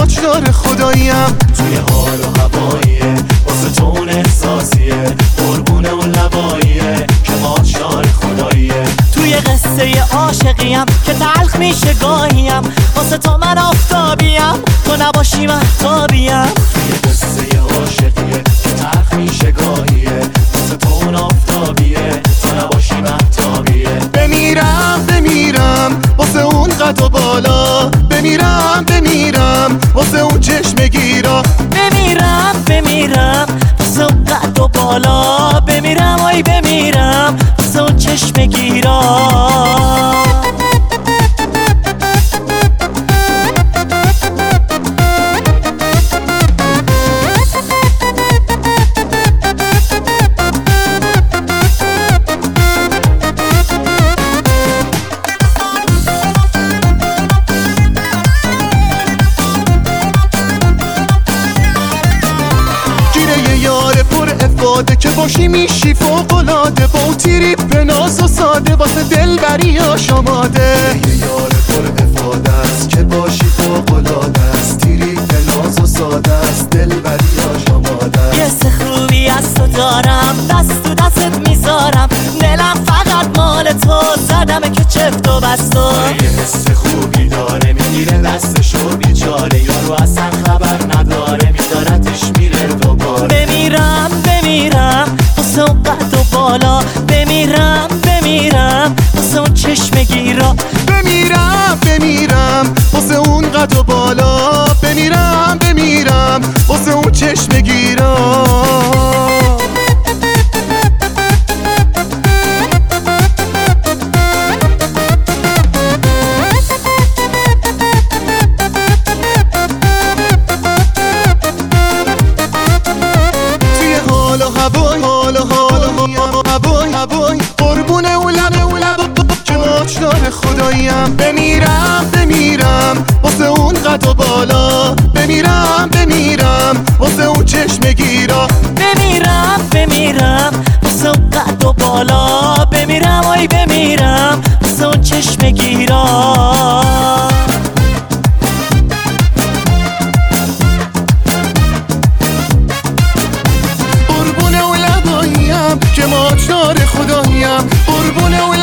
ماچدار خداییم. توی حال و هواییه واسه تو اون احساسیه، قربونه اون لباییه که ماچدار خداییه. توی قصه عاشقیم که تلخ میشه گاهیم، واسه تو من آفتابیم تو نباشی مهتابیم. توی قصه عاشقیه که تلخ میشه گاهیه، واسه تو اون آفتابیه تو نباشی مهتابیه. بمیرم واسه اون قد و بالا، بمیرم واسه اون چشم گیرا. بمیرم واسه اون قد و بالا، بمیرم آی بمیرم واسه اون چشم گیرا. که باشی میشی فوق‌العاده، با اون تریپ ناز و ساده واسه دلبریاش آماده. یه یار پر افاده است که باشی فوق‌العاده است، تریپ ناز و ساده است دلبریاش آماده است. یه حس خوبی از تو دارم، دست تو دستت میذارم، دلم فقط مال تو، زدمه که چفت و بستو. یه حس خوبی داره میگیره دستشو بیچاره، یارو اصلا خبر نداره میذارتش میره دوباره. بمیرم واسه اون قد و بالا، بمیرم واسه اون چشم گیرا. بمیرم واسه اون قد و بالا، بمیرم واسه اون چشم گیرا. هوای قربونه و لب که ماچدار خداییم. بمیرم واسه اون قد و بالا، بمیرم واسه اون چشم گیرا. بمیرم واسه اون قد و بالا، بمیرم آی بمیرم واسه اون چشم گیرا. قربونه و لباییم که ماچدار خداییم، قربونه و